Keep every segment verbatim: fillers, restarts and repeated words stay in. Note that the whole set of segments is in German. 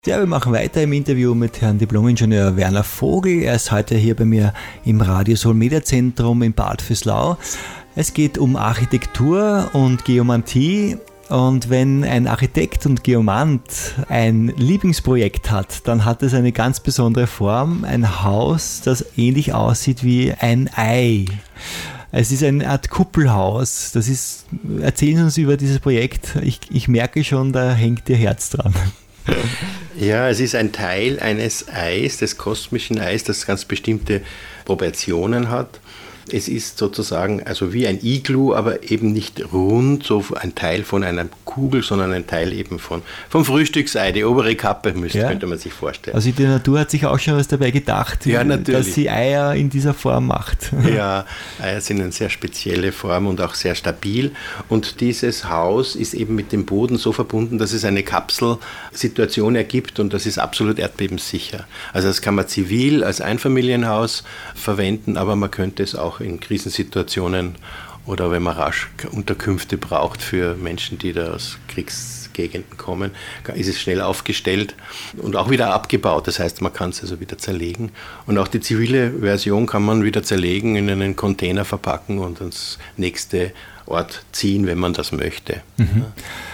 Ja, wir machen weiter im Interview mit Herrn Diplom-Ingenieur Werner Vogel. Er ist heute hier bei mir im Radio Soul Media Zentrum in Bad Vöslau. Es geht um Architektur und Geomantie. Und wenn ein Architekt und Geomant ein Lieblingsprojekt hat, dann hat es eine ganz besondere Form, ein Haus, das ähnlich aussieht wie ein Ei. Es ist eine Art Kuppelhaus. Das ist, erzählen Sie uns über dieses Projekt. Ich, ich merke schon, da hängt Ihr Herz dran. Ja, es ist ein Teil eines Eis, des kosmischen Eis, das ganz bestimmte Proportionen hat. Es ist sozusagen also wie ein Iglu, aber eben nicht rund, so ein Teil von einer Kugel, sondern ein Teil eben von, vom Frühstücksei, die obere Kappe, müsste, ja. könnte man sich vorstellen. Also die Natur hat sich auch schon was dabei gedacht, ja, dass sie Eier in dieser Form macht. Ja, Eier sind eine sehr spezielle Form und auch sehr stabil. Und dieses Haus ist eben mit dem Boden so verbunden, dass es eine Kapselsituation ergibt und das ist absolut erdbebensicher. Also das kann man zivil als Einfamilienhaus verwenden, aber man könnte es auch in Krisensituationen oder wenn man rasch Unterkünfte braucht für Menschen, die da aus Kriegsgegenden kommen, ist es schnell aufgestellt und auch wieder abgebaut. Das heißt, man kann es also wieder zerlegen. Und auch die zivile Version kann man wieder zerlegen, in einen Container verpacken und ans nächste Ort ziehen, wenn man das möchte. Mhm.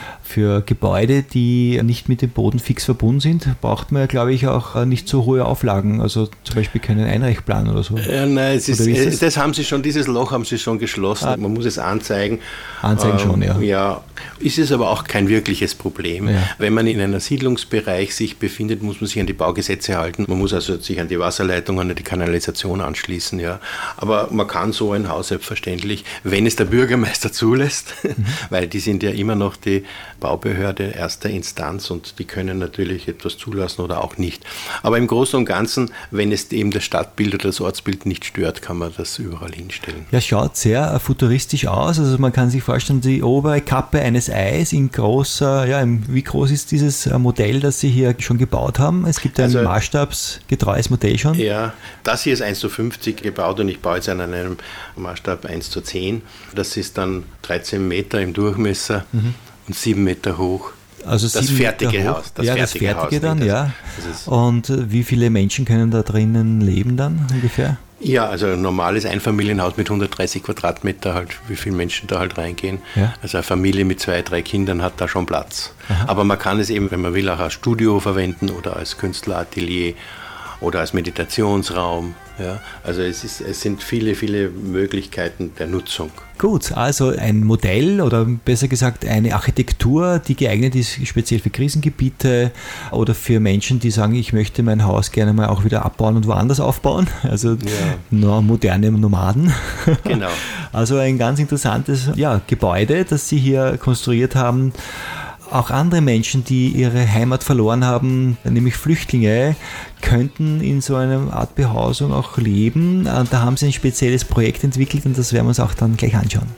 Für Gebäude, die nicht mit dem Boden fix verbunden sind, braucht man, glaube ich, auch nicht so hohe Auflagen. Also zum Beispiel keinen Einreichplan oder so. Ja, nein, es ist, ist das? das haben sie schon, dieses Loch haben sie schon geschlossen. Ah, man muss es anzeigen. Anzeigen ähm, schon, ja. Ja, ist es aber auch kein wirkliches Problem. Ja. Wenn man in einem Siedlungsbereich sich befindet, muss man sich an die Baugesetze halten. Man muss also sich an die Wasserleitung, an die Kanalisation anschließen. Ja. Aber man kann so ein Haus selbstverständlich, wenn es der Bürgermeister zulässt, mhm. weil die sind ja immer noch die Baubehörde erster Instanz und die können natürlich etwas zulassen oder auch nicht. Aber im Großen und Ganzen, wenn es eben das Stadtbild oder das Ortsbild nicht stört, kann man das überall hinstellen. Ja, schaut sehr futuristisch aus. Also man kann sich vorstellen, die obere Kappe eines Eis in großer, ja, wie groß ist dieses Modell, das Sie hier schon gebaut haben? Es gibt ein also, maßstabsgetreues Modell schon. Ja, das hier ist eins zu fünfzig gebaut und ich baue jetzt an einem Maßstab eins zu zehn. Das ist dann dreizehn Meter im Durchmesser. Mhm. Und sieben Meter hoch. Also das fertige Meter Haus. Das ja, fertige das fertige Haus, dann, das, ja. Das und wie viele Menschen können da drinnen leben dann ungefähr? Ja, also ein normales Einfamilienhaus mit hundertdreißig Quadratmeter, halt, wie viele Menschen da halt reingehen. Ja. Also eine Familie mit zwei, drei Kindern hat da schon Platz. Aha. Aber man kann es eben, wenn man will, auch als Studio verwenden oder als Künstleratelier oder als Meditationsraum. Ja, also es, ist, es sind viele, viele Möglichkeiten der Nutzung. Gut, also ein Modell oder besser gesagt eine Architektur, die geeignet ist speziell für Krisengebiete oder für Menschen, die sagen, ich möchte mein Haus gerne mal auch wieder abbauen und woanders aufbauen. Also ja. no, moderne Nomaden. Genau. Also ein ganz interessantes ja, Gebäude, das Sie hier konstruiert haben. Auch andere Menschen, die ihre Heimat verloren haben, nämlich Flüchtlinge, könnten in so einer Art Behausung auch leben. Da haben sie ein spezielles Projekt entwickelt und das werden wir uns auch dann gleich anschauen.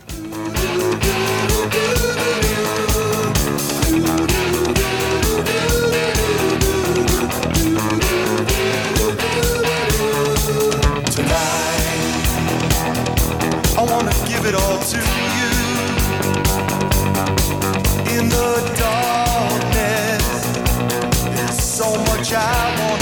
In the darkness, there's so much I want